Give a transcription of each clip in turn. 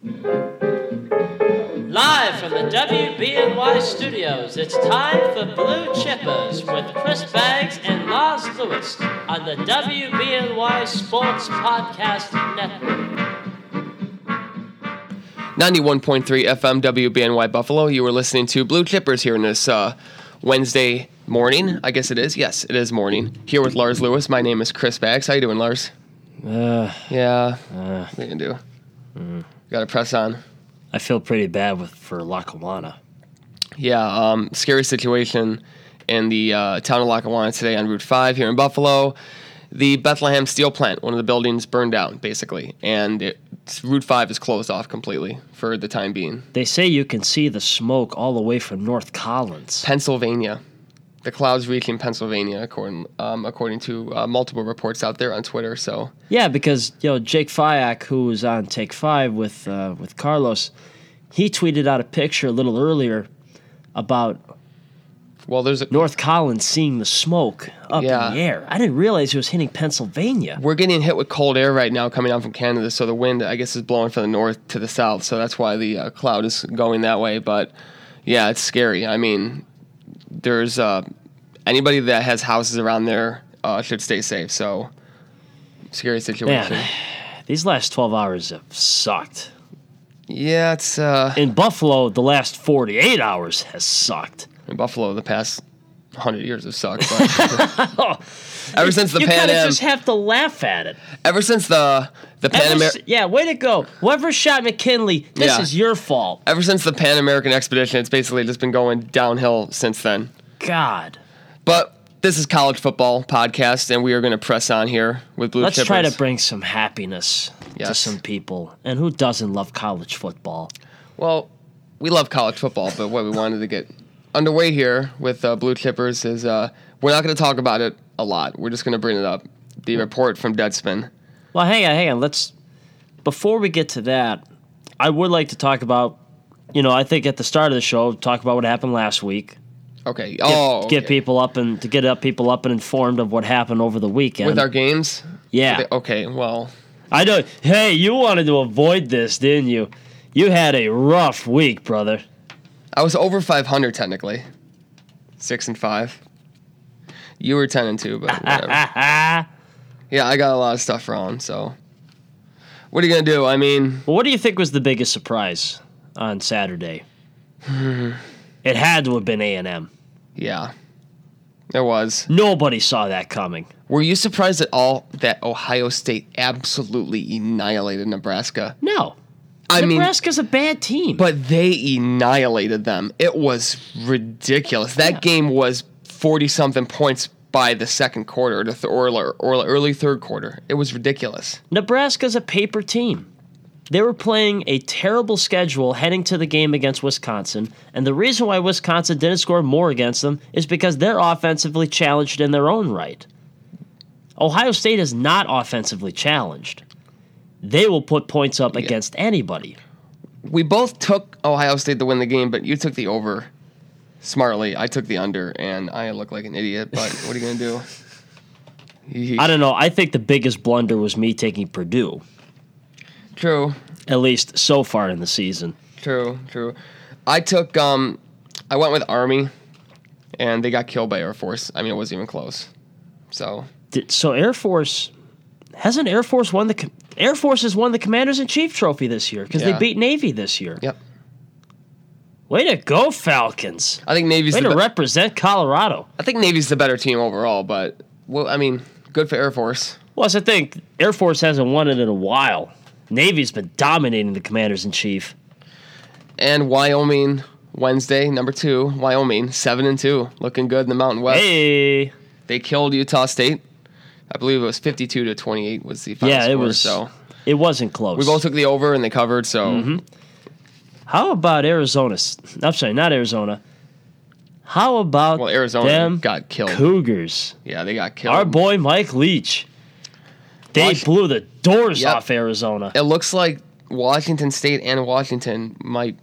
Live from the WBNY studios, it's time for Blue Chippers with Chris Baggs and Lars Lewis on the WBNY Sports Podcast Network. 91.3 FM WBNY Buffalo. You were listening to Blue Chippers here in this Wednesday morning. I guess it is. Yes, it is morning. Here with Lars Lewis. My name is Chris Baggs. How you doing, Lars? What are you going to do? Got to press on. I feel pretty bad for Lackawanna. Yeah, scary situation in the town of Lackawanna today on Route 5 here in Buffalo. The Bethlehem steel plant, one of the buildings burned down, basically, and Route 5 is closed off completely for the time being. They say you can see the smoke all the way from North Collins. Pennsylvania. The clouds reaching Pennsylvania, according to multiple reports out there on Twitter. So yeah, because Jake Fyack, who was on Take 5 with Carlos, he tweeted out a picture a little earlier about North Collins seeing the smoke up in the air. I didn't realize it was hitting Pennsylvania. We're getting hit with cold air right now coming out from Canada, so the wind, I guess, is blowing from the north to the south, so that's why the cloud is going that way. But yeah, it's scary. I mean, there's anybody that has houses around there should stay safe. So scary situation. Man, these last 12 hours have sucked. Yeah, it's in Buffalo. The last 48 hours has sucked. In Buffalo, the past 100 years have sucked. But ever since the Pan Am, you kind of just have to laugh at it. Ever since the Pan American, yeah, way to go. Whoever shot McKinley, this is your fault. Ever since the Pan American expedition, it's basically just been going downhill since then. God. But this is College Football Podcast, and we are going to press on here with Blue Chippers. Let's try to bring some happiness to some people. And who doesn't love college football? Well, we love college football, but what we wanted to get underway here with Blue Chippers is we're not going to talk about it a lot. We're just going to bring it up. The report from Deadspin. Well, hang on. Before we get to that, I would like to talk about, I think at the start of the show, talk about what happened last week. Okay. Get people up and informed of what happened over the weekend with our games. Yeah. Okay. Well, I know. Hey, you wanted to avoid this, didn't you? You had a rough week, brother. I was over 500 technically, 6-5. You were 10-2, but whatever. Yeah, I got a lot of stuff wrong. So, what are you gonna do? I mean, well, what do you think was the biggest surprise on Saturday? It had to have been A&M. Yeah, there was. Nobody saw that coming. Were you surprised at all that Ohio State absolutely annihilated Nebraska? No. Nebraska's a bad team. But they annihilated them. It was ridiculous. That game was 40-something points by the second quarter or early third quarter. It was ridiculous. Nebraska's a paper team. They were playing a terrible schedule heading to the game against Wisconsin, and the reason why Wisconsin didn't score more against them is because they're offensively challenged in their own right. Ohio State is not offensively challenged. They will put points up against anybody. We both took Ohio State to win the game, but you took the over smartly. I took the under, and I look like an idiot, but what are you going to do? I don't know. I think the biggest blunder was me taking Purdue. True. At least so far in the season. True. I took, I went with Army, and they got killed by Air Force. I mean, it wasn't even close. So Air Force... Hasn't Air Force won the... Air Force has won the Commanders-in-Chief trophy this year because they beat Navy this year. Yep. Way to go, Falcons. I think Navy's Way to represent Colorado. I think Navy's the better team overall, but, well, I mean, good for Air Force. Well, I think Air Force hasn't won it in a while. Navy's been dominating the Commanders-in-Chief. And Wyoming, Wednesday, number 2, Wyoming, 7-2, looking good in the Mountain West. Hey. They killed Utah State. I believe it was 52-28 was the final score. It was. So it wasn't close. We both took the over and they covered. So, How about Arizona? I'm sorry, not Arizona. How about Arizona got killed? Cougars. Yeah, they got killed. Our boy Mike Leach. They blew the doors off Arizona. It looks like Washington State and Washington might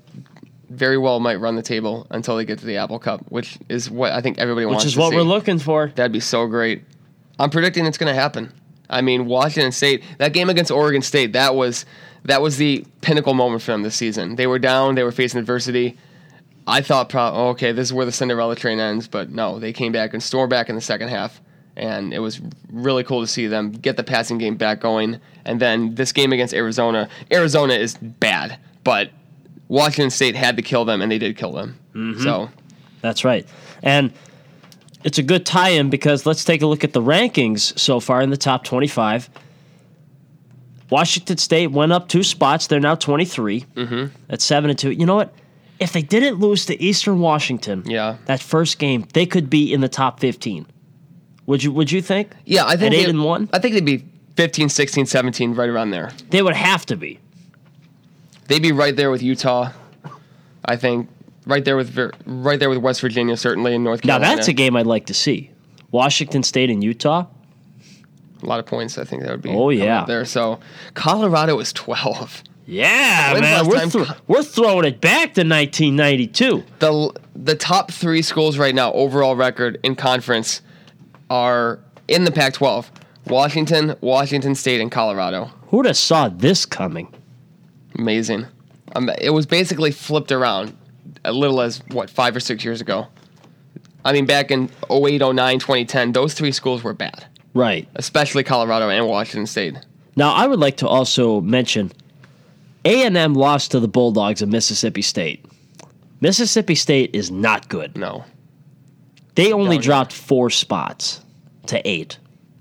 run the table until they get to the Apple Cup, which is what I think everybody wants to see. Which is what we're looking for. That'd be so great. I'm predicting it's going to happen. I mean, Washington State, that game against Oregon State, that was the pinnacle moment for them this season. They were down, they were facing adversity. I thought, okay, this is where the Cinderella train ends, but no, they came back and stormed back in the second half, and it was really cool to see them get the passing game back going. And then this game against Arizona is bad, but Washington State had to kill them, and they did kill them. Mm-hmm. So that's right. And it's a good tie-in because let's take a look at the rankings so far in the top 25. Washington State went up 2 spots. They're now 23 at 7-2. You know what? If they didn't lose to Eastern Washington, that first game, they could be in the top 15. Would you think? Yeah, I think at 8-1. I think they'd be 15, 16, 17, right around there. They would have to be. They'd be right there with Utah. I think right there with West Virginia, certainly, in North Carolina. Now that's a game I'd like to see. Washington State and Utah. A lot of points. I think that would be. Oh yeah. Up there. So Colorado is 12. Yeah, man, we're throwing it back to 1992. The top 3 schools right now, overall record in conference, are in the Pac-12: Washington State, and Colorado. Who'd have saw this coming? Amazing. It was basically flipped around as little as 5 or 6 years ago. I mean, back in 08, 09, 2010, those 3 schools were bad. Right. Especially Colorado and Washington State. Now, I would like to also mention A&M lost to the Bulldogs of Mississippi State. Mississippi State is not good. No. They only dropped 4 spots to 8.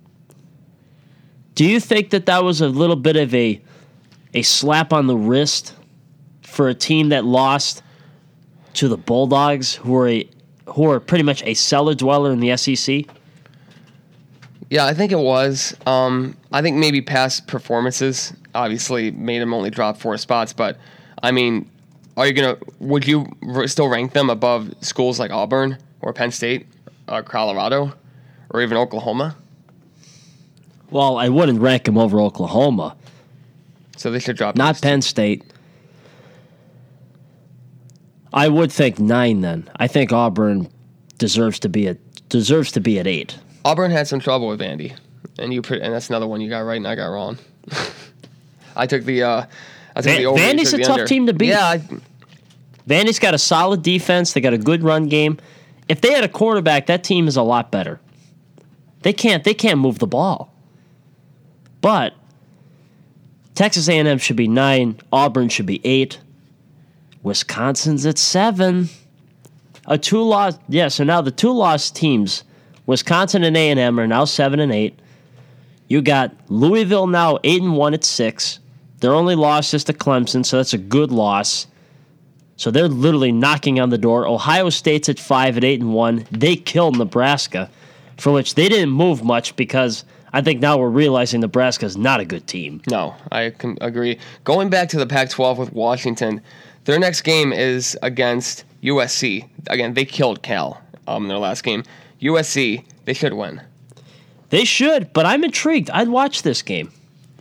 Do you think that was a little bit of a slap on the wrist for a team that lost to the Bulldogs, who are pretty much a cellar dweller in the SEC? Yeah, I think it was. I think maybe past performances obviously made them only drop 4 spots, but I mean, would you still rank them above schools like Auburn or Penn State or Colorado or even Oklahoma? Well, I wouldn't rank them over Oklahoma. So they should drop. Not Penn State. I would think 9 then. I think Auburn deserves to be at 8. Auburn had some trouble with Vandy, and that's another one you got right and I got wrong. I took the over. Vandy's a tough team to beat. Yeah, Vandy's got a solid defense. They got a good run game. If they had a quarterback, that team is a lot better. They can't move the ball. But Texas A&M should be 9. Auburn should be 8. Wisconsin's at 7. A 2-loss. Yeah, so now the 2-loss teams, Wisconsin and A&M, are now 7 and 8. You got Louisville now 8-1 at 6. Their only loss is to Clemson, so that's a good loss. So they're literally knocking on the door. Ohio State's at 5 at 8-1. They killed Nebraska, for which they didn't move much because I think now we're realizing Nebraska's not a good team. No, I can agree. Going back to the Pac-12 with Washington, their next game is against USC. Again, they killed Cal in their last game. USC, they should win. They should, but I'm intrigued. I'd watch this game.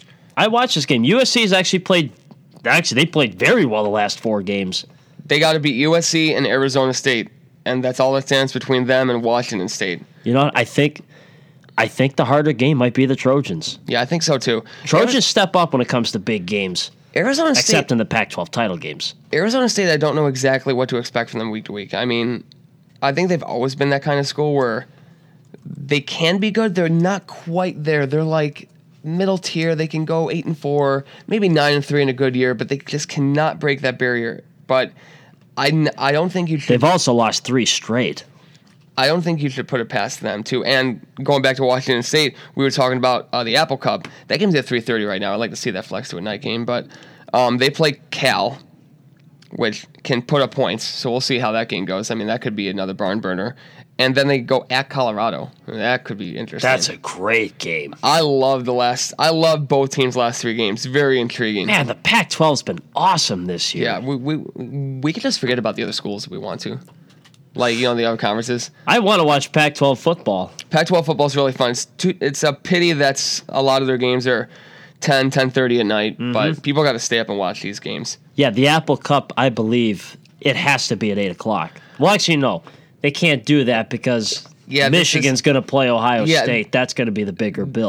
USC has actually played very well the last 4 games. They got to beat USC and Arizona State, and that's all that stands between them and Washington State. You know what? I think the harder game might be the Trojans. Yeah, I think so too. Trojans step up when it comes to big games. Arizona State, except in the Pac-12 title games. Arizona State, I don't know exactly what to expect from them week to week. I mean, I think they've always been that kind of school where they can be good. They're not quite there. They're like middle tier. They can go 8-4, maybe 9-3 in a good year, but they just cannot break that barrier. But I don't think you should. They've also lost 3 straight. I don't think you should put it past them, too. And going back to Washington State, we were talking about the Apple Cup. That game's at 3:30 right now. I'd like to see that flex to a night game. But they play Cal, which can put up points. So we'll see how that game goes. I mean, that could be another barn burner. And then they go at Colorado. That could be interesting. That's a great game. I love both teams' last 3 games. Very intriguing. Man, the Pac-12's been awesome this year. Yeah, we could just forget about the other schools if we want to. Like, the other conferences. I want to watch Pac-12 football. Pac-12 football is really fun. It's a pity that's a lot of their games are 10:30 at night, but people got to stay up and watch these games. Yeah, the Apple Cup, I believe, it has to be at 8 o'clock. Well, actually, no. They can't do that because Michigan's going to play Ohio State. That's going to be the bigger bill.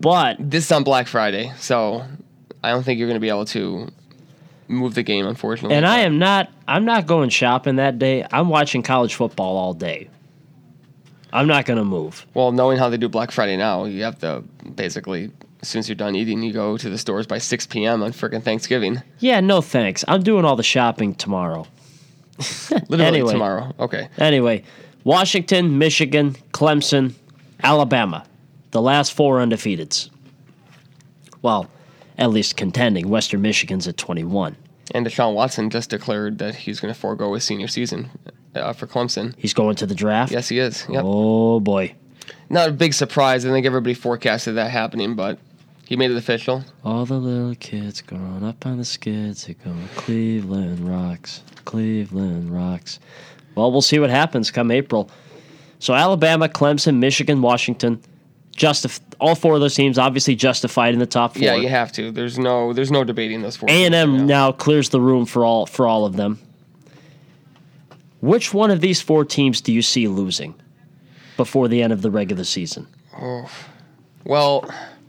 But This is on Black Friday, so I don't think you're going to be able to move the game, unfortunately. and I'm not going shopping that day. I'm watching college football all day. I'm not going to move. Well, knowing how they do Black Friday now, you have to basically, as soon as you're done eating, you go to the stores by 6 p.m. on frickin' Thanksgiving. Yeah, no thanks. I'm doing all the shopping tomorrow. Literally Anyway. tomorrow. Okay. Anyway, Washington, Michigan, Clemson, Alabama. The last 4 undefeateds. Well, at least contending. Western Michigan's at 21. And Deshaun Watson just declared that he's going to forego his senior season for Clemson. He's going to the draft? Yes, he is. Yep. Oh, boy. Not a big surprise. I think everybody forecasted that happening, but he made it official. All the little kids growing up on the skids are going, Cleveland rocks, Cleveland rocks. Well, we'll see what happens come April. So Alabama, Clemson, Michigan, Washington, all 4 of those teams obviously justified in the top 4. Yeah, you have to. There's no debating those 4. A&M now clears the room for all of them. Which one of these 4 teams do you see losing before the end of the regular season? Oh, well,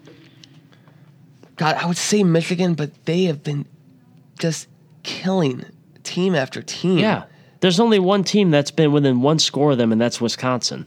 God, I would say Michigan, but they have been just killing team after team. Yeah. There's only one team that's been within 1 score of them, and that's Wisconsin.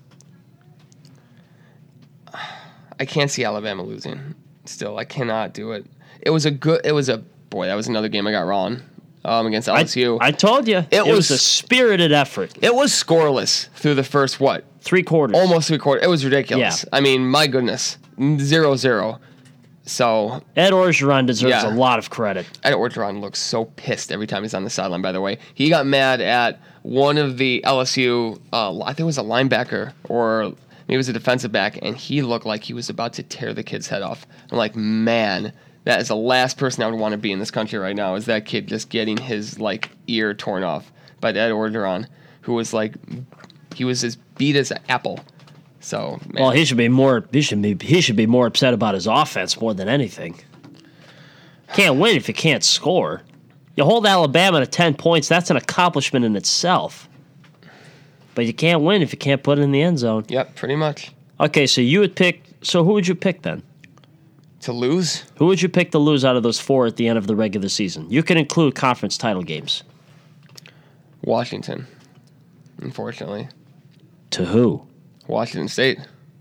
I can't see Alabama losing. Still, I cannot do it. That was another game I got wrong against LSU. I told you. It was a spirited effort. It was scoreless through the first, 3 quarters. almost 3 quarters. It was ridiculous. Yeah. I mean, my goodness. 0-0. So Ed Orgeron deserves Yeah. a lot of credit. Ed Orgeron looks so pissed every time he's on the sideline, by the way. He got mad at one of the LSU, I think it was a linebacker or maybe it was a defensive back, and he looked like he was about to tear the kid's head off. I'm like, man, that is the last person I would want to be in this country right now, is that kid just getting his, ear torn off by Ed Orgeron, who was, he was as beat as an apple. So, man. Well, he should be more upset about his offense more than anything. Can't win if you can't score. You hold Alabama to 10 points, that's an accomplishment in itself. But you can't win if you can't put it in the end zone. Yep, pretty much. Okay, so who would you pick then? To lose? Who would you pick to lose out of those 4 at the end of the regular season? You can include conference title games. Washington, unfortunately. To who? Washington State.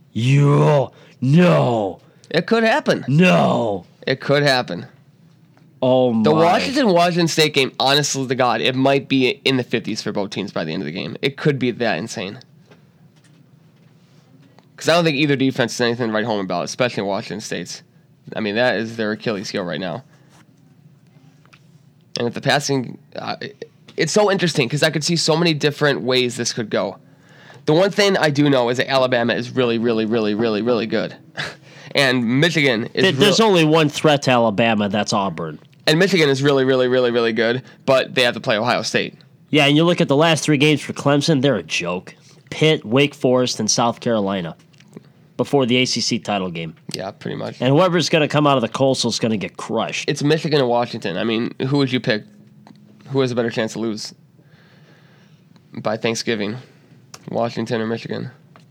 No. It could happen. No. It could happen. Oh, my. The Washington State game, honestly to God, it might be in the 50s for both teams by the end of the game. It could be that insane. Because I don't think either defense is anything to write home about, especially Washington State's. I mean, that is their Achilles heel right now. And if the passing... it's so interesting because I could see so many different ways this could go. The one thing I do know is that Alabama is really, really, really, really, really good. And Michigan is... There's only one threat to Alabama, that's Auburn. And Michigan is really, really, really, really good, but they have to play Ohio State. Yeah, and you look at the last 3 games for Clemson, they're a joke. Pitt, Wake Forest, and South Carolina before the ACC title game. Yeah, pretty much. And whoever's going to come out of the Coastal is going to get crushed. It's Michigan and Washington. I mean, who would you pick? Who has a better chance to lose by Thanksgiving? Washington or Michigan?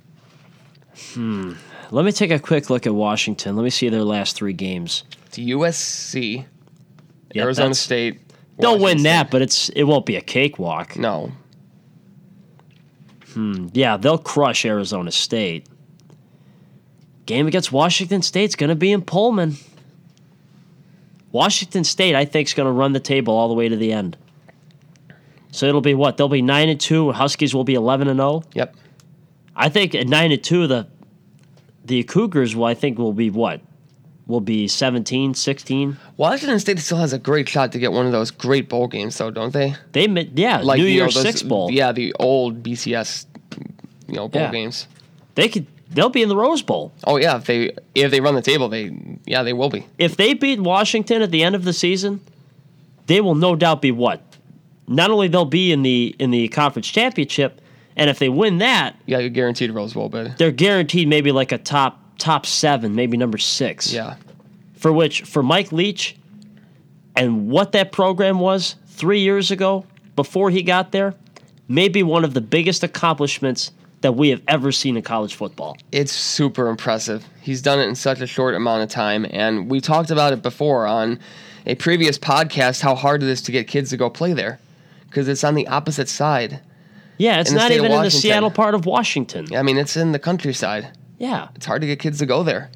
Let me take a quick look at Washington. Let me see their last 3 games. It's USC, Yep, Arizona that's- State. They'll Washington win State. that, but it won't be a cakewalk. No. Yeah, they'll crush Arizona State. Game against Washington State's going to be in Pullman. Washington State, I think, is going to run the table all the way to the end. So it'll be what? They'll be 9-2. Huskies will be 11-0. Yep. I think at 9-2, the Cougars will be what? Will be 17, 16. Washington State still has a great shot to get one of those great bowl games, though, don't they? New you Year's know, those- 6 Bowl. Yeah, the old BCS, bowl Yeah. games. They'll be in the Rose Bowl. Oh yeah, if they run the table, they will be. If they beat Washington at the end of the season, they will no doubt be what? Not only they'll be in the conference championship, and if they win that, Yeah, you're guaranteed Rose Bowl bid. they're guaranteed maybe like a top 7, maybe number 6. Yeah. For Mike Leach and what that program was 3 years ago before he got there, maybe one of the biggest accomplishments that we have ever seen in college football. It's super impressive. He's done it in such a short amount of time, and we talked about it before on a previous podcast, how hard it is to get kids to go play there, because it's on the opposite side. Yeah, it's not even in the Seattle part of Washington. I mean, it's in the countryside. Yeah. It's hard to get kids to go there.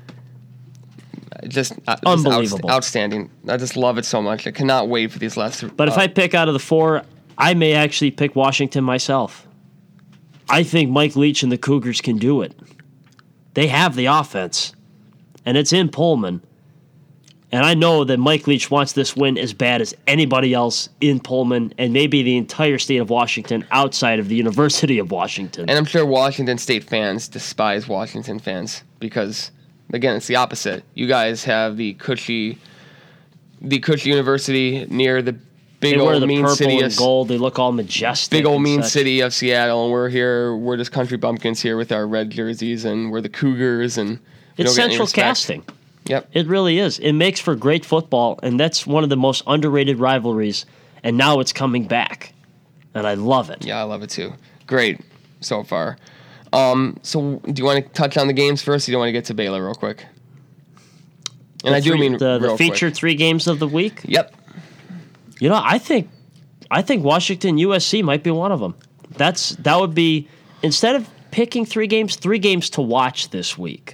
Just unbelievable. Outstanding. I just love it so much. I cannot wait for these last. But if I pick out of the four, I may actually pick Washington myself. I think Mike Leach and the Cougars can do it. They have the offense, and it's in Pullman. And I know that Mike Leach wants this win as bad as anybody else in Pullman and maybe the entire state of Washington outside of the University of Washington. And I'm sure Washington State fans despise Washington fans because, again, it's the opposite. You guys have the cushy university near the big old mean purple city and gold. They look all majestic. Big old mean city of Seattle, and we're just country bumpkins here with our red jerseys, and we're the Cougars, and it's central casting. Yep. It really is. It makes for great football, and that's one of the most underrated rivalries, and now it's coming back, and I love it. Yeah, I love it too. Great so far. So do you want to touch on the games first, or do you want to get to Baylor real quick? And I do mean the real featured quick. 3 games of the week? Yep. You know, I think Washington USC might be one of them. That would be, instead of picking 3 games to watch this week.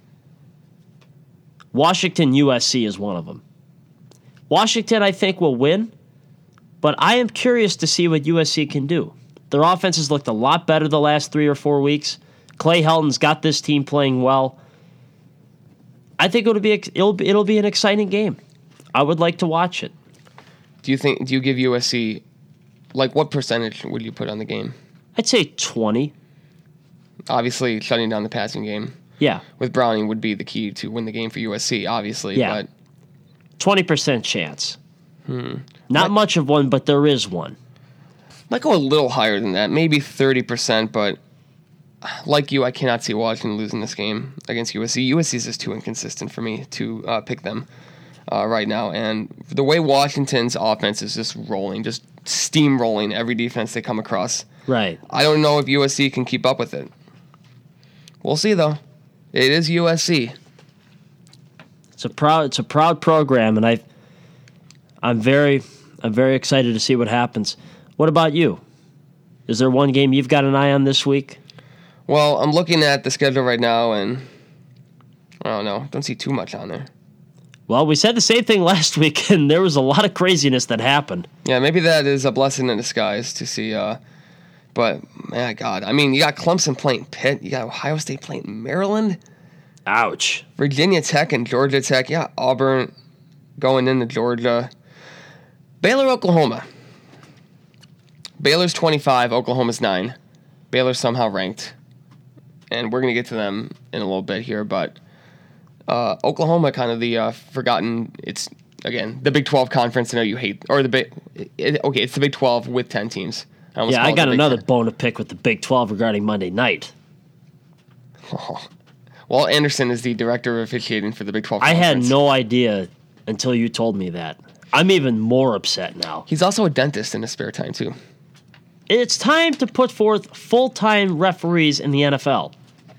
Washington USC is one of them. Washington, I think, will win, but I am curious to see what USC can do. Their offense has looked a lot better the last 3 or 4 weeks. Clay Helton's got this team playing well. I think it'll be an exciting game. I would like to watch it. Do you give USC, like, what percentage would you put on the game? I'd say 20. Obviously, shutting down the passing game. Yeah. With Browning would be the key to win the game for USC, obviously. Yeah. But 20% chance. Not much of one, but there is one. Might go a little higher than that, maybe 30%, but like you, I cannot see Washington losing this game against USC. USC is just too inconsistent for me to pick them right now. And the way Washington's offense is just rolling, just steamrolling every defense they come across. Right. I don't know if USC can keep up with it. We'll see, though. It is USC. It's a proud program, and I'm very excited to see what happens. What about you? Is there one game you've got an eye on this week? Well, I'm looking at the schedule right now, and I don't know. Don't see too much on there. Well, we said the same thing last week, and there was a lot of craziness that happened. Yeah, maybe that is a blessing in disguise to see. But, my God. I mean, you got Clemson playing Pitt. You got Ohio State playing Maryland. Ouch. Virginia Tech and Georgia Tech. Yeah, Auburn going into Georgia. Baylor, Oklahoma. Baylor's 25, Oklahoma's 9. Baylor's somehow ranked. And we're going to get to them in a little bit here, but Oklahoma kind of the forgotten, it's, again, the Big 12 conference I know you hate, or it's the Big 12 with 10 teams. I got another bone to pick with the Big 12 regarding Monday night. Oh. Well, Anderson is the director of officiating for the Big 12 conference. I had no idea until you told me that. I'm even more upset now. He's also a dentist in his spare time, too. It's time to put forth full-time referees in the NFL.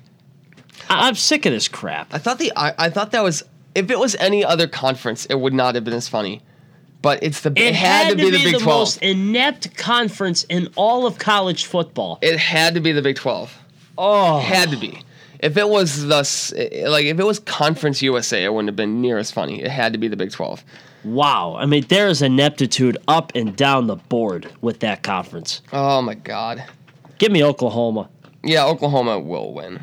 I'm sick of this crap. I thought that was, if it was any other conference, it would not have been as funny. But it had to be the Big 12. The most inept conference in all of college football. It had to be the Big 12. Oh, it had to be. If it was Conference USA, it wouldn't have been near as funny. It had to be the Big 12. Wow. I mean, there is ineptitude up and down the board with that conference. Oh, my God. Give me Oklahoma. Yeah, Oklahoma will win.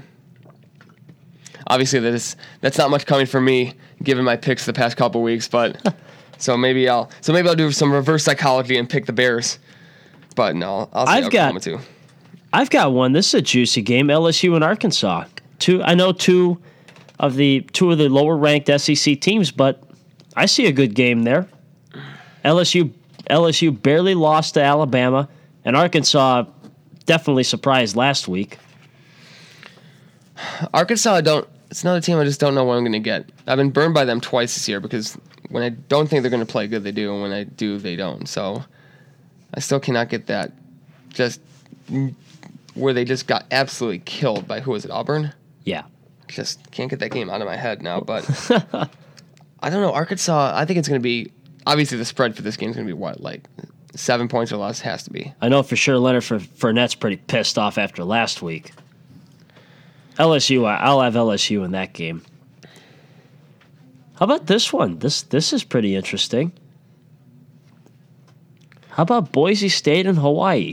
Obviously, that's not much coming from me, given my picks the past couple weeks, but so maybe I'll do some reverse psychology and pick the Bears. But no, I'll say Oklahoma too. I've got one. This is a juicy game. LSU and Arkansas. Two of the lower ranked SEC teams, but I see a good game there. LSU barely lost to Alabama, and Arkansas definitely surprised last week. Arkansas, it's another team I just don't know what I'm going to get. I've been burned by them twice this year because when I don't think they're going to play good, they do, and when I do, they don't. So I still cannot get that just where they just got absolutely killed by, who was it, Auburn? Yeah. Just can't get that game out of my head now, but I don't know. Arkansas, I think it's going to be, obviously the spread for this game is going to be what, like 7 points or less has to be. I know for sure Leonard Fournette's pretty pissed off after last week. LSU, I'll have LSU in that game. How about this one? This is pretty interesting. How about Boise State and Hawaii?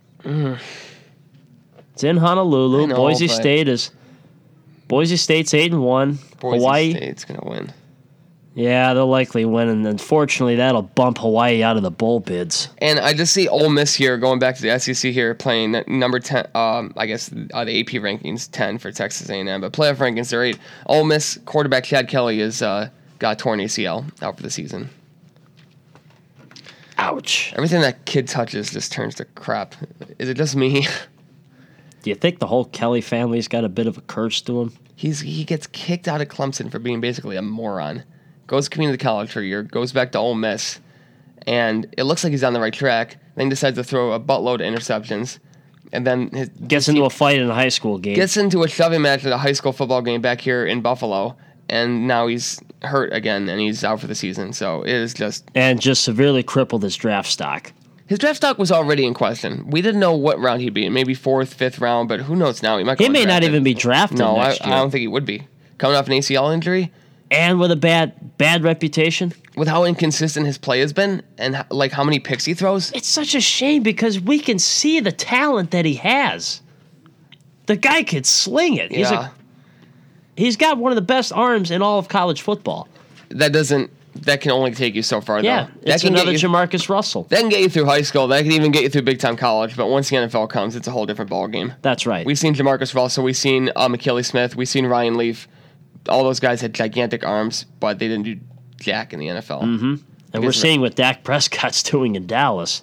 It's in Honolulu. I know, Boise State's 8-1. Boise Hawaii State's going to win. Yeah, they'll likely win, and unfortunately, that'll bump Hawaii out of the bowl bids. And I just see Ole Miss here, going back to the SEC here, playing number 10, I guess the AP rankings, 10 for Texas A&M, but playoff rankings, they're 8. Ole Miss quarterback Chad Kelly has got torn ACL out for the season. Ouch. Everything that kid touches just turns to crap. Is it just me? Do you think the whole Kelly family's got a bit of a curse to him? He gets kicked out of Clemson for being basically a moron. Goes community college for a year, goes back to Ole Miss, and it looks like he's on the right track. Then decides to throw a buttload of interceptions, and then gets into a fight in a high school game. Gets into a shoving match at a high school football game back here in Buffalo, and now he's hurt again, and he's out for the season. So it is just... And just severely crippled his draft stock. His draft stock was already in question. We didn't know what round he'd be in, maybe 4th, 5th round, but who knows now? He may not even be drafted next year. I don't think he would be. Coming off an ACL injury... And with a bad reputation. With how inconsistent his play has been and like how many picks he throws. It's such a shame because we can see the talent that he has. The guy could sling it. He's got one of the best arms in all of college football. That can only take you so far, though. Yeah, it's another Jamarcus Russell. That can get you through high school. That can even get you through big-time college. But once the NFL comes, it's a whole different ballgame. That's right. We've seen Jamarcus Russell. We've seen McKinley Smith. We've seen Ryan Leaf. All those guys had gigantic arms, but they didn't do jack in the NFL. Mm-hmm. And we're seeing what Dak Prescott's doing in Dallas.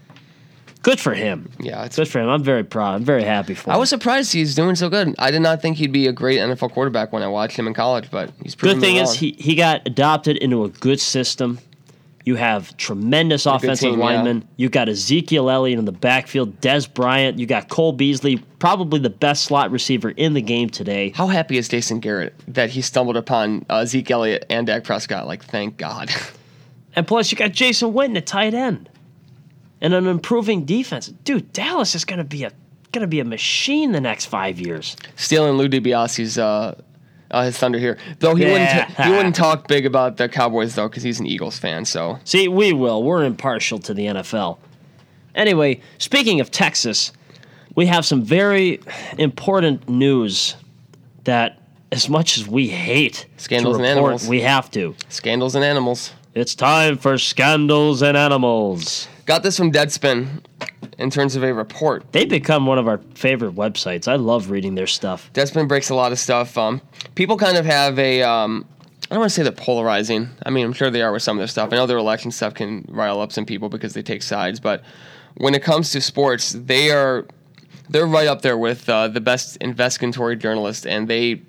Good for him. Yeah, it's good for him. I'm very proud. I'm very happy for him. I was surprised he's doing so good. I did not think he'd be a great NFL quarterback when I watched him in college, but he's proven Good thing me is wrong. he got adopted into a good system. You have tremendous offensive linemen. Yeah. You got Ezekiel Elliott in the backfield, Des Bryant. You got Cole Beasley, probably the best slot receiver in the game today. How happy is Jason Garrett that he stumbled upon Zeke Elliott and Dak Prescott? Like, thank God. And plus, you got Jason Witten at tight end, and an improving defense. Dude, Dallas is going to be a machine the next 5 years. Stealing Lou DiBiase's his thunder here, though he wouldn't talk big about the Cowboys though because he's an Eagles fan. So see, we will. We're impartial to the NFL. Anyway, speaking of Texas, we have some very important news that, as much as we hate scandals to report, and animals, we have to. Scandals and animals. It's time for Scandals and Animals. Got this from Deadspin in terms of a report. They've become one of our favorite websites. I love reading their stuff. Deadspin breaks a lot of stuff. People kind of have a, I don't want to say they're polarizing. I mean, I'm sure they are with some of their stuff. I know their election stuff can rile up some people because they take sides. But when it comes to sports, they're right up there with the best investigatory journalists. And they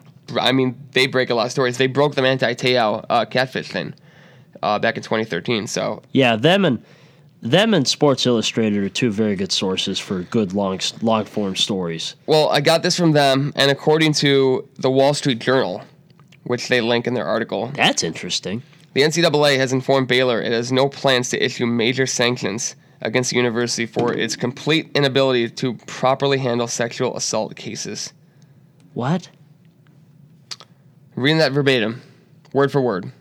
break a lot of stories. They broke the Manti Te'o catfish thing back in 2013. So yeah, them and Sports Illustrated are two very good sources for good long-form stories. Well, I got this from them, and according to the Wall Street Journal, which they link in their article. That's interesting. The NCAA has informed Baylor it has no plans to issue major sanctions against the university for its complete inability to properly handle sexual assault cases. What? Reading that verbatim, word for word.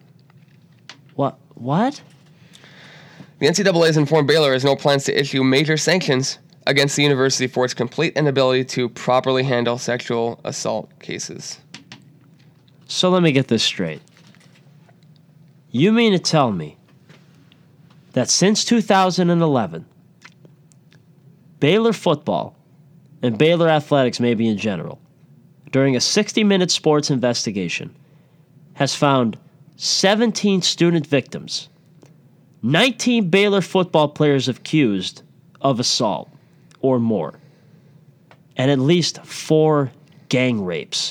What? The NCAA has informed Baylor it has no plans to issue major sanctions against the university for its complete inability to properly handle sexual assault cases. So let me get this straight. You mean to tell me that since 2011, Baylor football and Baylor athletics, maybe in general, during a 60-minute sports investigation, has found 17 student victims, 19 Baylor football players accused of assault or more, and at least 4 gang rapes.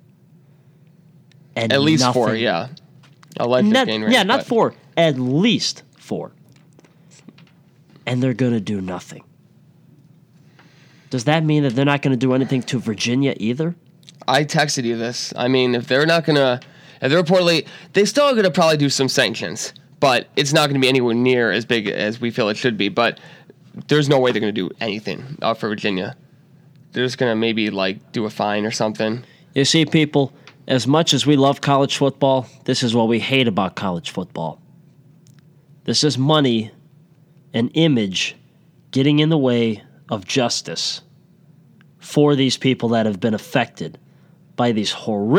And at least nothing. 4, yeah. Alleged gang rape. Yeah, not 4. At least 4. And they're going to do nothing. does that mean that they're not going to do anything to Virginia either? I texted you this. I mean, if they're reportedly, they still are going to probably do some sanctions, but it's not going to be anywhere near as big as we feel it should be. But there's no way they're going to do anything for Virginia. They're just going to maybe do a fine or something. You see, people, as much as we love college football, this is what we hate about college football. This is money and image getting in the way of justice for these people that have been affected by these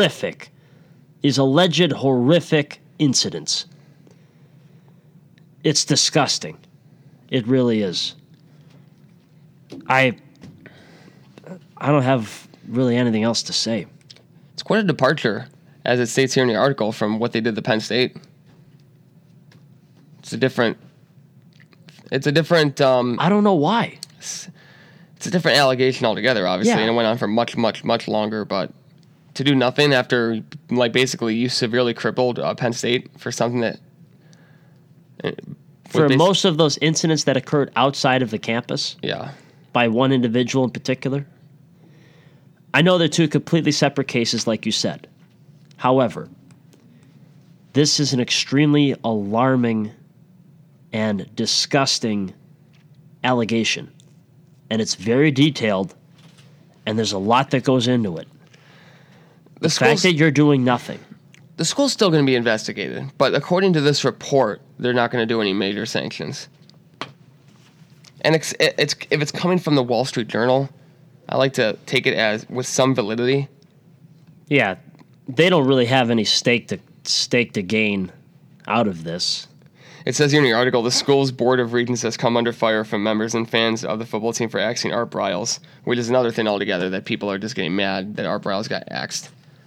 alleged horrific incidents. It's disgusting. It really is. I don't have really anything else to say. It's quite a departure, as it states here in the article, from what they did to Penn State. It's a different. I don't know why. It's a different allegation altogether, obviously, and it went on for much, much, much longer. But to do nothing after, basically, you severely crippled Penn State for something that. For most of those incidents that occurred outside of the campus, by one individual in particular. I know they're two completely separate cases, like you said. However, this is an extremely alarming and disgusting allegation. And it's very detailed, and there's a lot that goes into it. The fact that you're doing nothing. The school's still going to be investigated, but according to this report, they're not going to do any major sanctions. And if it's coming from the Wall Street Journal, I like to take it as with some validity. Yeah, they don't really have any stake to gain out of this. It says here in the article, the school's Board of Regents has come under fire from members and fans of the football team for axing Art Briles, which is another thing altogether that people are just getting mad that Art Briles got axed.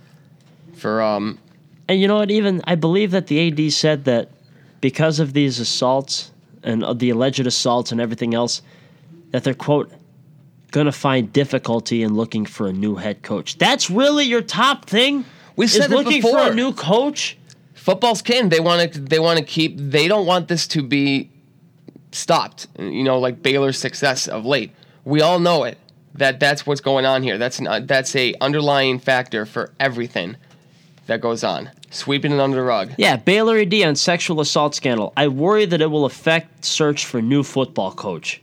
And you know what, even I believe that the AD said that because of these assaults and the alleged assaults and everything else, that they're, quote, going to find difficulty in looking for a new head coach. That's really your top thing? We said it looking before. For a new coach? Football's king. They want to keep. They don't want this to be stopped. Like Baylor's success of late. We all know it. That's what's going on here. That's a underlying factor for everything that goes on. Sweeping it under the rug. Yeah, Baylor AD on sexual assault scandal. I worry that it will affect search for new football coach.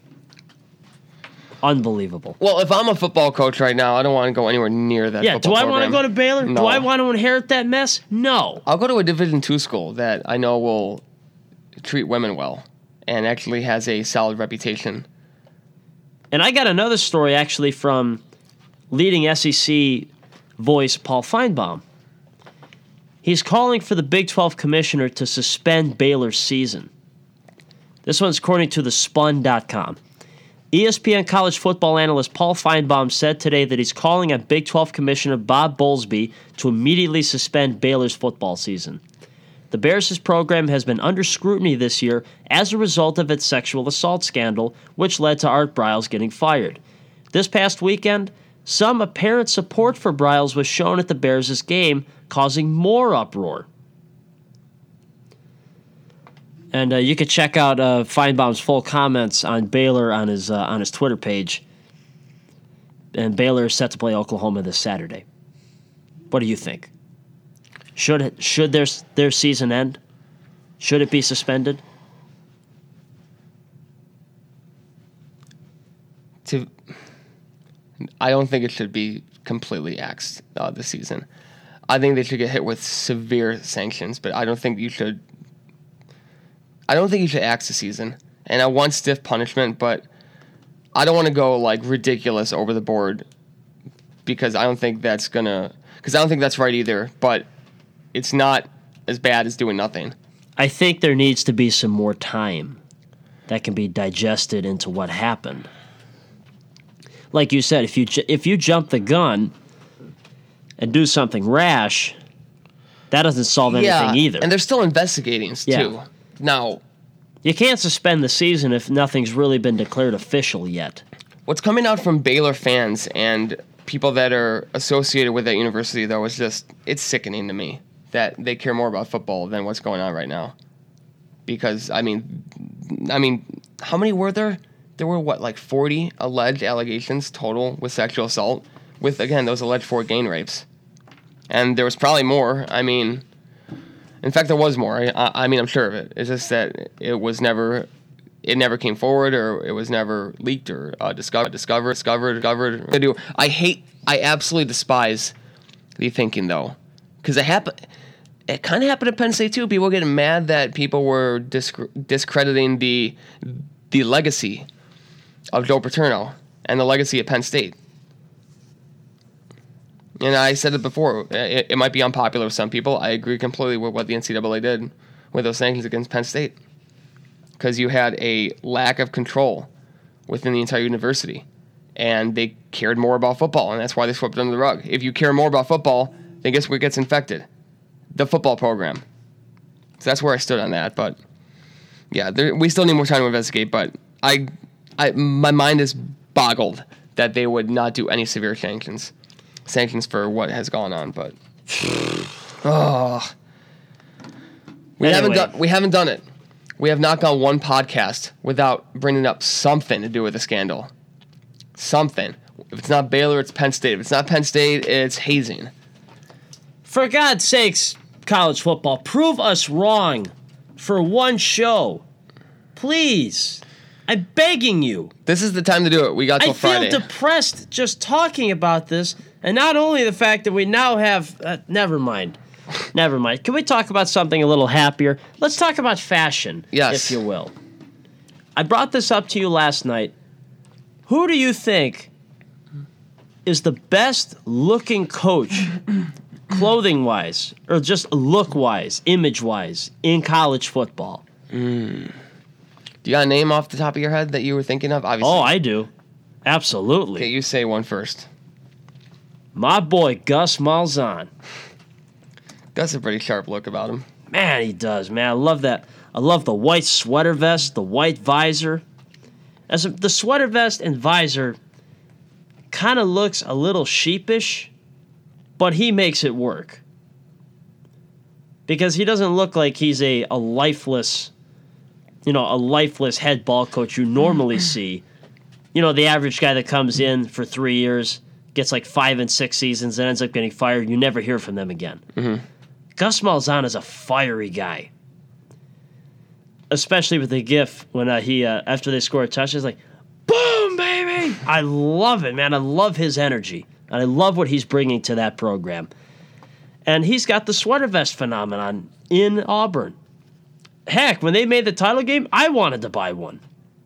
Unbelievable. Well, if I'm a football coach right now, I don't want to go anywhere near that football program. Yeah, do I want to go to Baylor? No. Do I want to inherit that mess? No. I'll go to a Division II school that I know will treat women well and actually has a solid reputation. And I got another story, actually, from leading SEC voice Paul Feinbaum. He's calling for the Big 12 commissioner to suspend Baylor's season. This one's according to thespun.com. ESPN college football analyst Paul Feinbaum said today that he's calling on Big 12 Commissioner Bob Bowlesby to immediately suspend Baylor's football season. The Bears' program has been under scrutiny this year as a result of its sexual assault scandal, which led to Art Briles getting fired. This past weekend, some apparent support for Briles was shown at the Bears' game, causing more uproar. And you can check out Feinbaum's full comments on Baylor on his Twitter page. And Baylor is set to play Oklahoma this Saturday. What do you think? Should their season end? Should it be suspended? I don't think it should be completely axed this season. I think they should get hit with severe sanctions, but I don't think you should axe the season. And I want stiff punishment, but I don't want to go ridiculous over the board because I don't think that's right either, but it's not as bad as doing nothing. I think there needs to be some more time that can be digested into what happened. Like you said, if you jump the gun and do something rash, that doesn't solve anything either. And they're still investigating too. Now, you can't suspend the season if nothing's really been declared official yet. What's coming out from Baylor fans and people that are associated with that university, though, it's sickening to me that they care more about football than what's going on right now. Because, I mean, how many were there? there were like 40 alleged allegations total with sexual assault, with again those alleged 4 gang rapes, and there was probably more. I mean, in fact, there was more. I mean, I'm sure of it. It's just that it never came forward, or it was never leaked or discovered. I absolutely despise the thinking though, because it kind of happened at Penn State too. People getting mad that people were discrediting the legacy of Joe Paterno and the legacy at Penn State. And I said it before, it might be unpopular with some people. I agree completely with what the NCAA did with those sanctions against Penn State. Because you had a lack of control within the entire university. And they cared more about football, and that's why they swept it under the rug. If you care more about football, then guess what gets infected? The football program. So that's where I stood on that. But, yeah, we still need more time to investigate, but my mind is boggled that they would not do any severe sanctions for what has gone on, but we haven't done it. We have not gone one podcast without bringing up something to do with a scandal. Something. If it's not Baylor, it's Penn State. If it's not Penn State, it's hazing. For God's sakes, college football, prove us wrong for one show. Please. I'm begging you. This is the time to do it. We got till Friday. I feel depressed just talking about this. And not only the fact that we now have... never mind. Can we talk about something a little happier? Let's talk about fashion, yes, if you will. I brought this up to you last night. Who do you think is the best-looking coach, clothing-wise, or just look-wise, image-wise, in college football? Do you got a name off the top of your head that you were thinking of? Obviously. Oh, I do. Absolutely. Okay, you say one first. My boy, Gus Malzahn. Gus has a pretty sharp look about him. Man, he does, man. I love that. I love the white sweater vest, the white visor. The sweater vest and visor kind of looks a little sheepish, but he makes it work. Because he doesn't look like he's a lifeless head ball coach you normally see. You know, the average guy that comes in for 3 years, gets like 5 and 6 seasons, and ends up getting fired. You never hear from them again. Mm-hmm. Gus Malzahn is a fiery guy. Especially with the gif when he after they score a touchdown, he's like, boom, baby! I love it, man. I love his energy. And I love what he's bringing to that program. And he's got the sweater vest phenomenon in Auburn. Heck, when they made the title game, I wanted to buy one.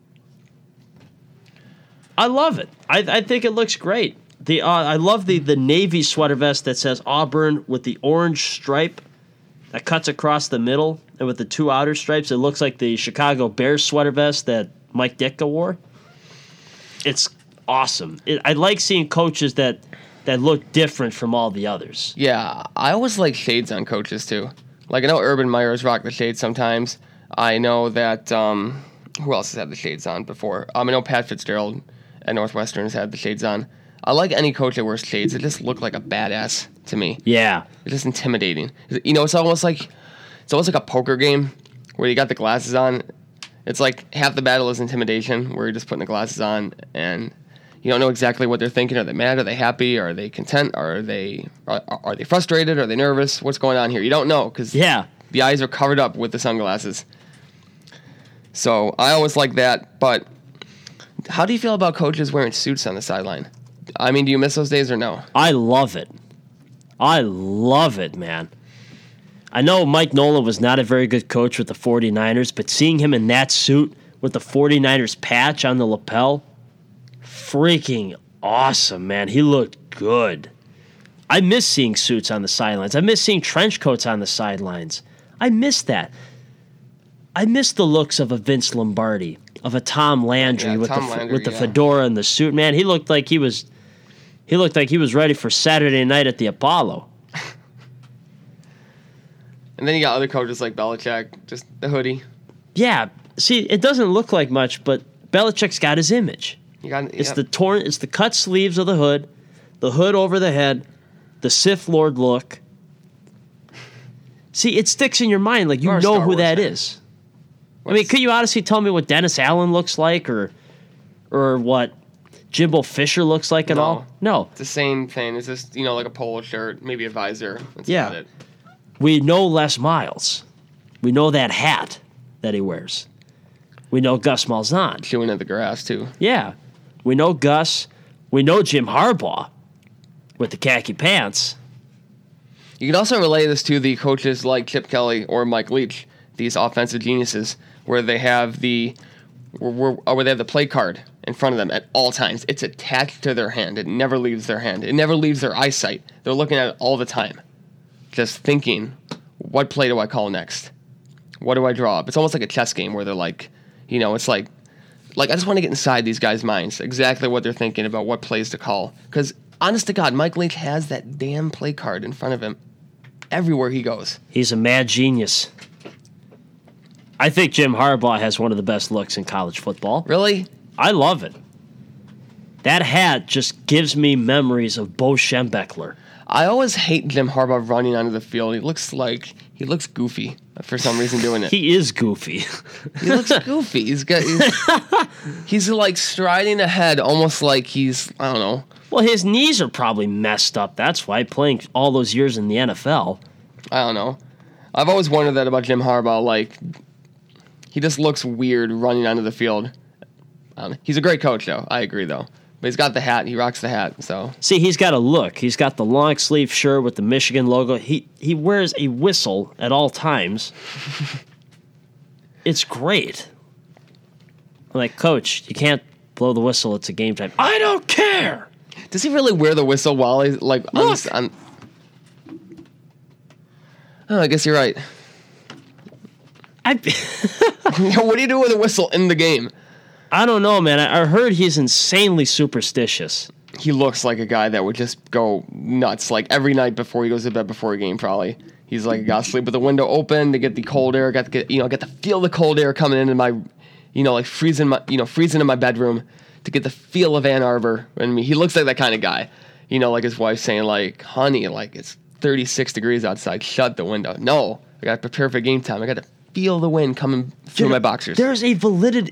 I love it. I think it looks great. I love the navy sweater vest that says Auburn with the orange stripe that cuts across the middle, and with the 2 outer stripes, it looks like the Chicago Bears sweater vest that Mike Ditka wore. It's awesome. I like seeing coaches that look different from all the others. Yeah, I always like shades on coaches too. Like, I know Urban Meyers rock the shades sometimes. I know that who else has had the shades on before? I know Pat Fitzgerald at Northwestern has had the shades on. I like any coach that wears shades. It just look like a badass to me. Yeah. It's just intimidating. You know, it's almost like a poker game where you got the glasses on. It's like half the battle is intimidation, where you're just putting the glasses on and you don't know exactly what they're thinking. Are they mad? Are they happy? Are they content? Are they frustrated? Are they nervous? What's going on here? You don't know because the eyes are covered up with the sunglasses. So I always like that. But how do you feel about coaches wearing suits on the sideline? I mean, do you miss those days or no? I love it. I love it, man. I know Mike Nolan was not a very good coach with the 49ers, but seeing him in that suit with the 49ers patch on the lapel, freaking awesome, man. He looked good. I miss seeing suits on the sidelines. I miss seeing trench coats on the sidelines. I miss that. I miss the looks of a Vince Lombardi, of a Tom Landry with the fedora and the suit. Man, he looked like he was ready for Saturday night at the Apollo. And then you got other coaches like Belichick, just the hoodie. Yeah. See, it doesn't look like much, but Belichick's got his image. It's the cut sleeves of the hood over the head, the Sith Lord look. See, it sticks in your mind, like you know who that is. I mean, could you honestly tell me what Dennis Allen looks like, or or what Jimbo Fisher looks like at all? No. It's the same thing. It's just, like a polo shirt, maybe a visor. That's Yeah. about it. We know Les Miles. We know that hat that he wears. We know Gus Malzahn. Chewing at the grass, too. Yeah. We know Gus. We know Jim Harbaugh with the khaki pants. You can also relay this to the coaches like Chip Kelly or Mike Leach, these offensive geniuses, where they have the play card in front of them at all times. It's attached to their hand. It never leaves their hand. It never leaves their eyesight. They're looking at it all the time, just thinking, what play do I call next? What do I draw up? It's almost like a chess game where they're like, it's like I just want to get inside these guys' minds, exactly what they're thinking about what plays to call. Because, honest to God, Mike Leach has that damn play card in front of him everywhere he goes. He's a mad genius. I think Jim Harbaugh has one of the best looks in college football. Really? I love it. That hat just gives me memories of Bo Schembechler. I always hate Jim Harbaugh running onto the field. He looks goofy for some reason doing it. He is goofy. He looks goofy. He's like striding ahead, almost like he's, I don't know. Well, his knees are probably messed up. That's why playing all those years in the NFL. I don't know. I've always wondered that about Jim Harbaugh. Like, he just looks weird running onto the field. He's a great coach, though. I agree, though. But he's got the hat. He rocks the hat. So see, he's got a look. He's got the long sleeve shirt with the Michigan logo. He wears a whistle at all times. It's great. I'm like, Coach, you can't blow the whistle. It's a game time. I don't care. Does he really wear the whistle while he's like on? Oh, I guess you're right. What do you do with a whistle in the game? I don't know, man. I heard he's insanely superstitious. He looks like a guy that would just go nuts, like every night before he goes to bed before a game, probably. He's like, got to sleep with the window open to get the cold air, got to feel the cold air coming into my, like freezing in my bedroom to get the feel of Ann Arbor. I mean, he looks like that kind of guy. Like his wife saying, like, honey, like it's 36 degrees outside, shut the window. No, I got to prepare for game time. I got to feel the wind coming through my boxers. There's a validity.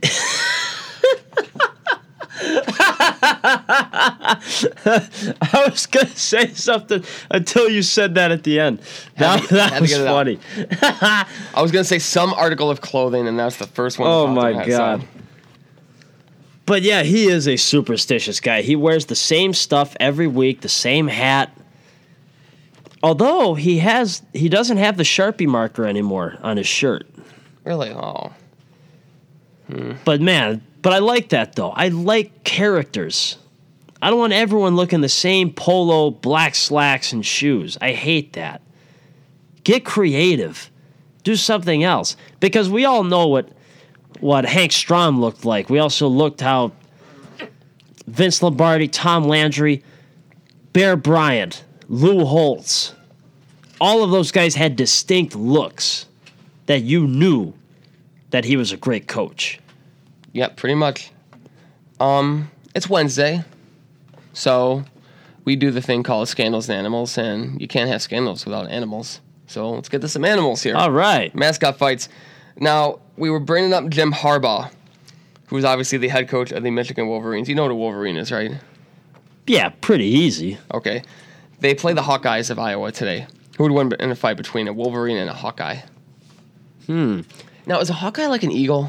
I was going to say something until you said that at the end. That was funny. I was going to say some article of clothing, and that's the first one. Oh, my God. So. But, yeah, he is a superstitious guy. He wears the same stuff every week, the same hat. Although he doesn't have the Sharpie marker anymore on his shirt. Really? Oh. But, man... But I like that, though. I like characters. I don't want everyone looking the same polo, black slacks, and shoes. I hate that. Get creative. Do something else. Because we all know what Hank Strom looked like. We also looked how Vince Lombardi, Tom Landry, Bear Bryant, Lou Holtz, all of those guys had distinct looks that you knew that he was a great coach. Yep, pretty much. It's Wednesday, so we do the thing called Scandals and Animals, and you can't have scandals without animals. So let's get to some animals here. All right. Mascot fights. Now, we were bringing up Jim Harbaugh, who's obviously the head coach of the Michigan Wolverines. You know what a Wolverine is, right? Yeah, pretty easy. Okay. They play the Hawkeyes of Iowa today. Who would win in a fight between a Wolverine and a Hawkeye? Now, is a Hawkeye like an eagle?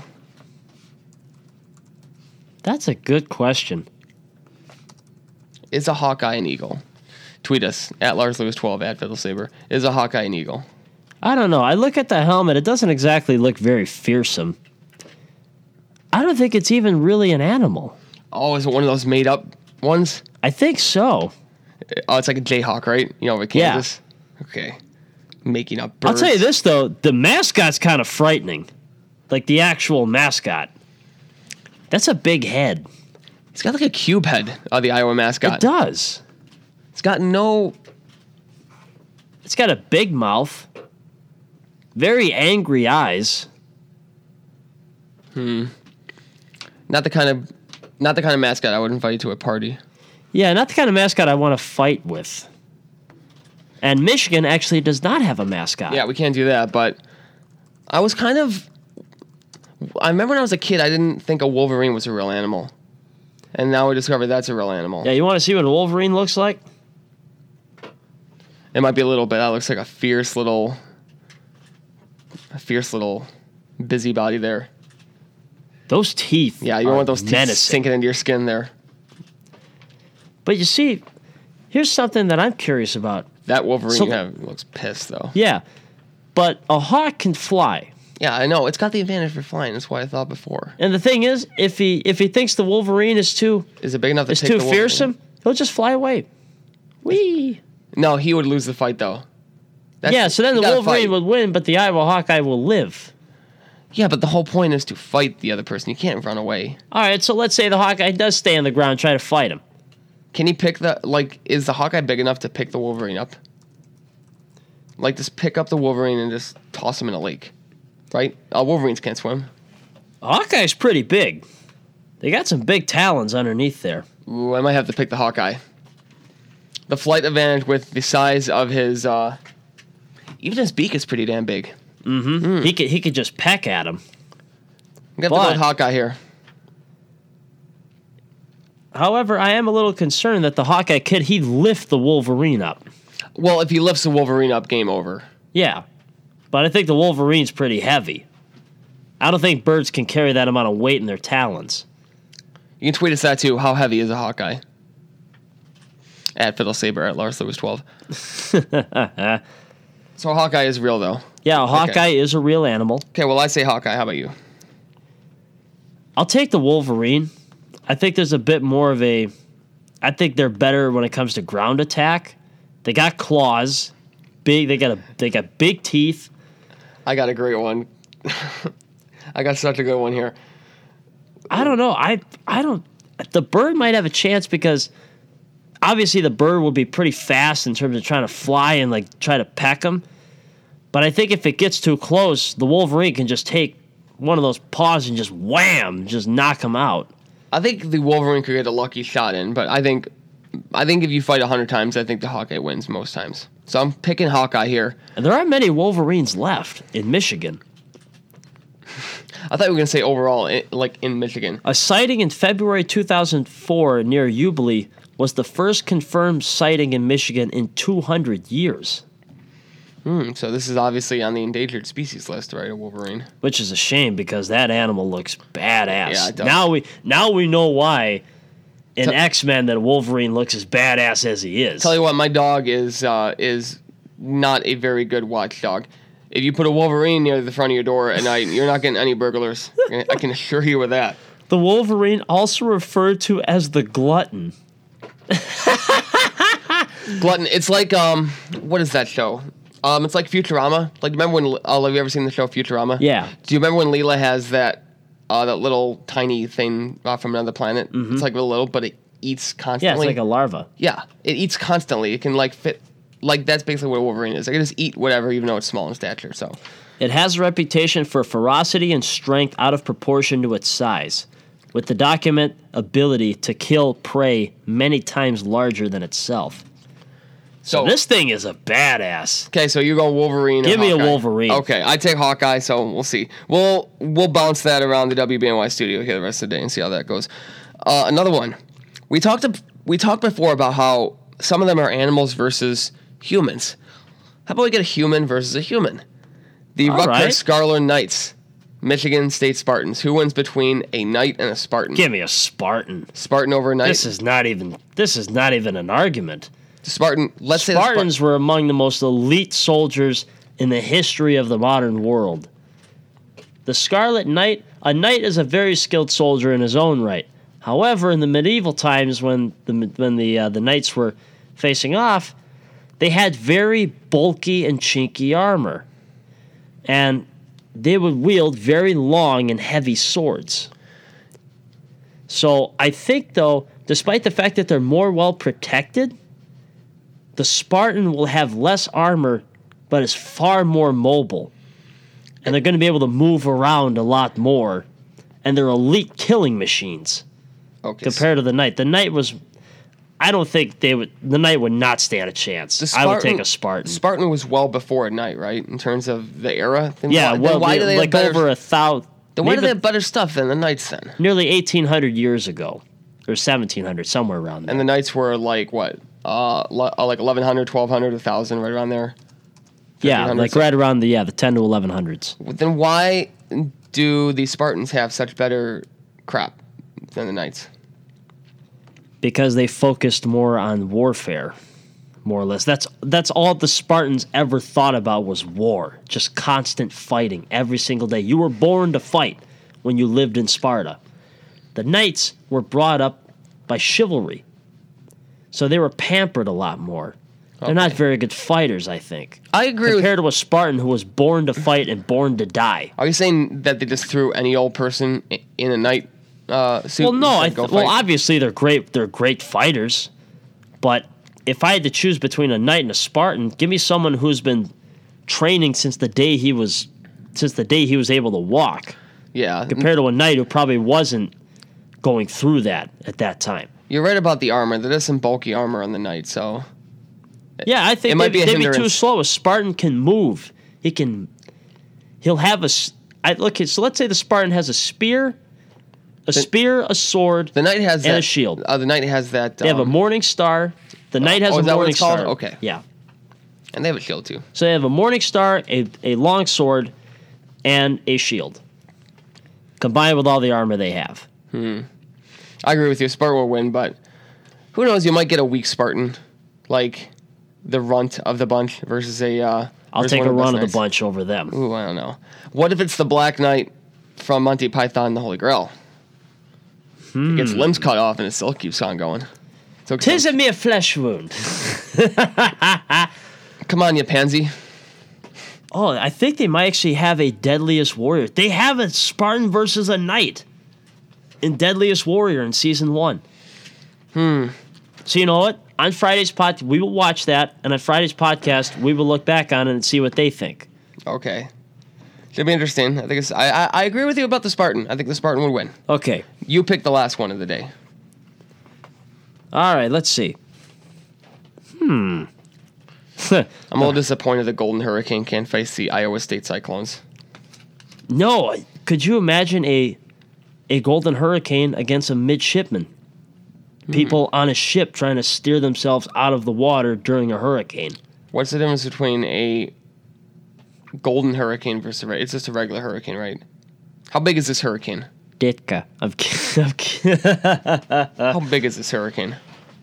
That's a good question. Is a Hawkeye an eagle? Tweet us, at LarsLewis12, at FiddleSaber. Is a Hawkeye an eagle? I don't know. I look at the helmet. It doesn't exactly look very fearsome. I don't think it's even really an animal. Oh, is it one of those made-up ones? I think so. Oh, it's like a Jayhawk, right? With Kansas? Yeah. Okay. Making up birds. I'll tell you this, though. The mascot's kind of frightening. Like the actual mascot. That's a big head. It's got like a cube head, the Iowa mascot. It does. It's got no... It's got a big mouth. Very angry eyes. Not the kind of mascot I would invite you to a party. Yeah, not the kind of mascot I want to fight with. And Michigan actually does not have a mascot. Yeah, we can't do that, but I was I remember when I was a kid, I didn't think a Wolverine was a real animal. And now we discovered that's a real animal. Yeah, you want to see what a wolverine looks like? It might be a little bit. That looks like a fierce little busybody there. Those teeth. Yeah, you don't want those teeth menacing. sinking into your skin there. But you see, here's something that I'm curious about. That Wolverine So- you have looks pissed, though. Yeah, but a hawk can fly. Yeah, I know. It's got the advantage for flying. That's what I thought before. And the thing is, if he thinks the Wolverine is too Is it big enough to take too the Wolverine? fearsome, he'll just fly away. Whee! No, he would lose the fight, though. Yeah, so then you the gotta Wolverine fight. would win, but the Iowa Hawkeye will live. Yeah, but the whole point is to fight the other person. You can't run away. All right, so let's say the Hawkeye does stay on the ground and try to fight him. Can he pick is the Hawkeye big enough to pick the Wolverine up? Like, just pick up the Wolverine and just toss him in a lake. Right? Wolverines can't swim. Hawkeye's pretty big. They got some big talons underneath there. Ooh, I might have to pick the Hawkeye. The flight advantage with the size of his, even his beak is pretty damn big. Mm-hmm. He could just peck at him. I'm going to go with Hawkeye here. However, I am a little concerned that the Hawkeye he'd lift the Wolverine up. Well, if he lifts the Wolverine up, game over. Yeah, but I think the Wolverine's pretty heavy. I don't think birds can carry that amount of weight in their talons. You can tweet us that too. How heavy is a Hawkeye? At Fiddle Saber at Lars Lewis 12. So Hawkeye is real though. Yeah, a Hawkeye is a real animal. Okay, well I say Hawkeye. How about you? I'll take the Wolverine. I think there's a bit more of a... I think they're better when it comes to ground attack. They got claws. Big. They got big teeth. I got a great one. I got such a good one here. I don't know. I don't... The bird might have a chance because... Obviously, the bird will be pretty fast in terms of trying to fly and like try to peck them. But I think if it gets too close, the Wolverine can just take one of those paws and just wham, just knock him out. I think the Wolverine could get a lucky shot in, but I think if you fight 100 times, I think the Hawkeye wins most times. So I'm picking Hawkeye here. And there aren't many Wolverines left in Michigan. I thought you were going to say overall, like in Michigan. A sighting in February 2004 near Ubly was the first confirmed sighting in Michigan in 200 years. So this is obviously on the endangered species list, right? A Wolverine. Which is a shame because that animal looks badass. Yeah, it does. Now we know why in X-Men that Wolverine looks as badass as he is. Tell you what, my dog is not a very good watchdog. If you put a Wolverine near the front of your door at night, you're not getting any burglars. I can assure you of that. The Wolverine, also referred to as the Glutton. Glutton. It's like what is that show? It's like Futurama. Like, remember when? Have you ever seen the show Futurama? Yeah. Do you remember when Leela has that little tiny thing from another planet? Mm-hmm. It's like real little, but it eats constantly. Yeah, it's like a larva. Yeah, it eats constantly. It can like fit. Like that's basically what a Wolverine is. It can just eat whatever, even though it's small in stature. So. It has a reputation for ferocity and strength out of proportion to its size, with the document ability to kill prey many times larger than itself. So this thing is a badass. Okay, so you go Wolverine. Give me Hawkeye. a Wolverine. Okay, I take Hawkeye. So we'll see. We'll bounce that around the WBNY studio here the rest of the day and see how that goes. Another one. We talked before about how some of them are animals versus humans. How about we get a human versus a human? The Rutgers Scarlet Knights, Michigan State Spartans. Who wins between a knight and a Spartan? Give me a Spartan. Spartan over a knight. This is not even an argument. Spartan. Let's say Spartans were among the most elite soldiers in the history of the modern world. The Scarlet Knight, a knight is a very skilled soldier in his own right. However, in the medieval times when the knights were facing off, they had very bulky and chinky armor. And they would wield very long and heavy swords. So I think, though, despite the fact that they're more well protected, the Spartan will have less armor, but is far more mobile. And they're going to be able to move around a lot more. And they're elite killing machines compared to the knight. The knight was... I don't think the knight would not stand a chance. I would take a Spartan. Spartan was well before a knight, right? In terms of the era? Yeah, why do they have better, over 1,000... Then why do they have better stuff than the knights then? Nearly 1,800 years ago. or 1,700, somewhere around there. And the Knights were like what? Like 1,100, 1,200, 1,000, right around there. Yeah, like right around the 10 to 1100s. Then why do the Spartans have such better crop than the Knights? Because they focused more on warfare, more or less. That's all the Spartans ever thought about was war, just constant fighting every single day. You were born to fight when you lived in Sparta. The Knights were brought up by chivalry, so they were pampered a lot more. They're not very good fighters, I think. I agree compared to a Spartan who was born to fight and born to die. Are you saying that they just threw any old person in a knight suit? Well, no. Obviously they're great. They're great fighters, but if I had to choose between a knight and a Spartan, give me someone who's been training since the day he was able to walk. Yeah. Compared to a knight who probably wasn't going through that at that time. You're right about the armor. There is some bulky armor on the knight, so. Yeah, I think they'd be too slow. A Spartan can move. He'll have a. So let's say the Spartan has a spear, a sword, the knight has and a shield. The knight has that. They have a morning star. The knight has a morning star. Okay. Yeah. And they have a shield too. So they have a morning star, a long sword, and a shield, combined with all the armor they have. I agree with you. Sparta will win, but who knows? You might get a weak Spartan, like the runt of the bunch versus a. I'll take a run of the bunch over them. Ooh, I don't know. What if it's the Black Knight from Monty Python and the Holy Grail? It gets limbs cut off and it still keeps on going. "'Tis a mere flesh wound." Come on, you pansy. Oh, I think they might actually have a Deadliest Warrior. They have a Spartan versus a knight in Deadliest Warrior in season 1. So you know what? On Friday's podcast, we will watch that, and on Friday's podcast, we will look back on it and see what they think. Okay. Should be interesting. I think I agree with you about the Spartan. I think the Spartan would win. Okay. You picked the last one of the day. All right, let's see. I'm a little disappointed the Golden Hurricane can't face the Iowa State Cyclones. No, could you imagine a Golden Hurricane against a midshipman? People on a ship trying to steer themselves out of the water during a hurricane. What's the difference between a Golden Hurricane versus it's just a regular hurricane, right? How big is this hurricane? Ditka. I'm kidding. How big is this hurricane?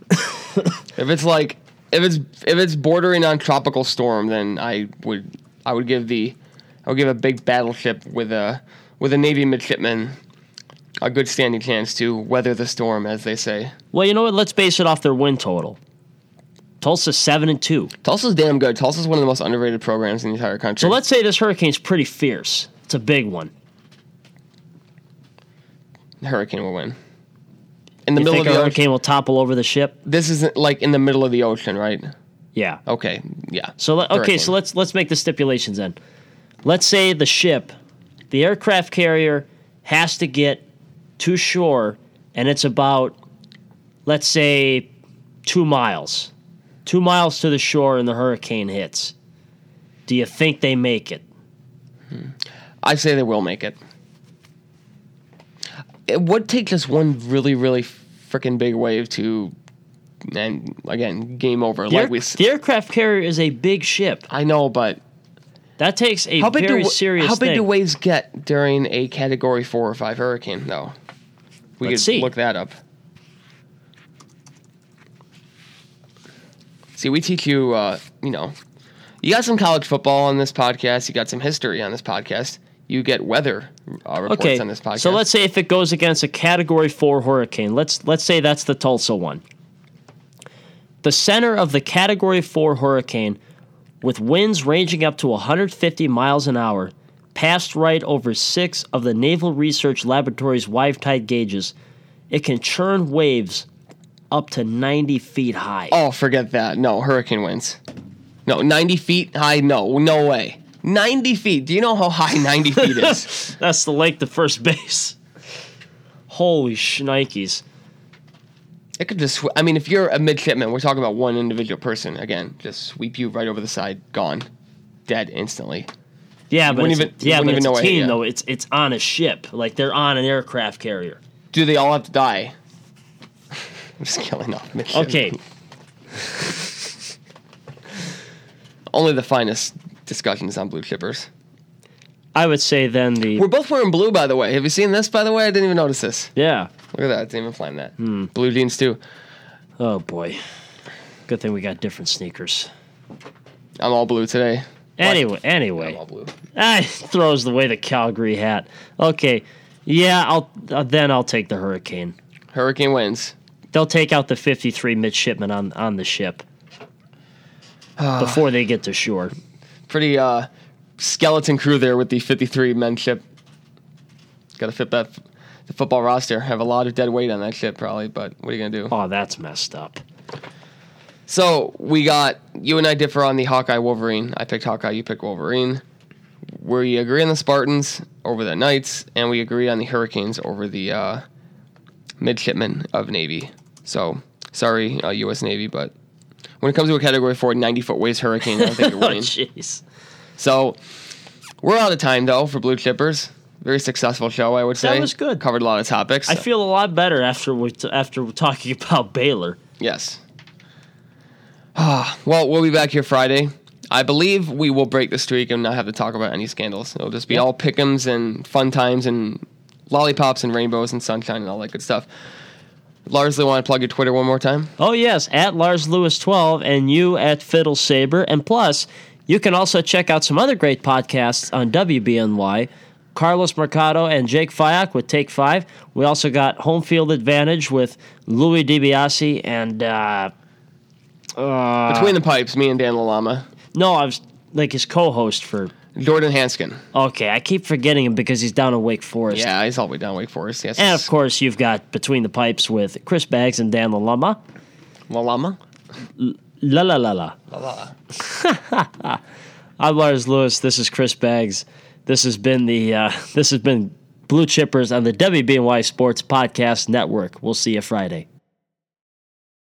If it's bordering on tropical storm, then I would give a big battleship with a Navy midshipman a good standing chance to weather the storm, as they say. Well, you know what? Let's base it off their win total. Tulsa's 7-2. Tulsa's damn good. Tulsa's one of the most underrated programs in the entire country. So let's say this hurricane's pretty fierce. It's a big one. The hurricane will win. In the you middle think of the hurricane will topple over the ship? This isn't like in the middle of the ocean, right? Yeah. Okay. Yeah. So let's make the stipulations then. Let's say the ship, the aircraft carrier, has to get to shore, and it's about, let's say, 2 miles. 2 miles to the shore, and the hurricane hits. Do you think they make it? I say they will make it. It would take just one really, really freaking big wave to, and again, game over. The aircraft carrier is a big ship. I know, but that takes a very serious How big thing. do waves get during a Category 4 or 5 hurricane, though? Let's see. Look that up. See, we teach you, you got some college football on this podcast. You got some history on this podcast. You get weather reports on this podcast. So let's say if it goes against a Category 4 hurricane, let's say that's the Tulsa one. The center of the Category 4 hurricane, with winds ranging up to 150 miles an hour, passed right over 6 of the Naval Research Laboratory's wave tide gauges. It can churn waves up to 90 feet high. Oh, forget that. No, hurricane winds. No, 90 feet high? No way. 90 feet. Do you know how high 90 feet is? That's the lake to first base. Holy shnikes. It could just, if you're a midshipman, we're talking about one individual person. Again, just sweep you right over the side, gone. Dead instantly. Yeah, but it's a team, though. It's on a ship. Like, they're on an aircraft carrier. Do they all have to die? I'm just killing off midshipmen. Okay. Only the finest discussions on blue chippers. I would say then We're both wearing blue, by the way. Have you seen this, by the way? I didn't even notice this. Yeah. Look at that. I didn't even find that. Blue jeans, too. Oh, boy. Good thing we got different sneakers. I'm all blue today. Anyway. I'm all blue. Throws away the Calgary hat. Okay. Yeah, I'll take the Hurricane. Hurricane wins. They'll take out the 53 midshipmen on the ship before they get to shore. Pretty skeleton crew there with the 53 men ship. Got to fit the football roster. Have a lot of dead weight on that ship probably, but what are you going to do? Oh, that's messed up. So you and I differ on the Hawkeye Wolverine. I picked Hawkeye, you picked Wolverine. We agree on the Spartans over the Knights, and we agree on the Hurricanes over the midshipmen of Navy. So, sorry, U.S. Navy, but when it comes to a Category 4 90-foot waist Hurricane, I don't think you're winning. Jeez. So, we're out of time, though, for Blue Chippers. Very successful show, I would say. That was good. Covered a lot of topics. I feel a lot better after we're talking about Baylor. Yes. Well, we'll be back here Friday. I believe we will break the streak and not have to talk about any scandals. It'll just be all pick'ems and fun times and lollipops and rainbows and sunshine and all that good stuff. Lars, do you want to plug your Twitter one more time? Oh, yes, at LarsLewis12 and you at Fiddle Saber. And plus, you can also check out some other great podcasts on WBNY. Carlos Mercado and Jake Fyack with Take 5. We also got Home Field Advantage with Louis DiBiase and... Between the Pipes, me and Dan Lalama. No, I was like his co-host for... Jordan Hanskin. Okay, I keep forgetting him because he's down in Wake Forest. Yeah, he's all the way down Wake Forest. Yes. And, of course, you've got Between the Pipes with Chris Baggs and Dan Lalama. Lalama? La la la la. La. I'm Lars Lewis. This is Chris Baggs. This has been Blue Chippers on the WBNY Sports Podcast Network. We'll see you Friday.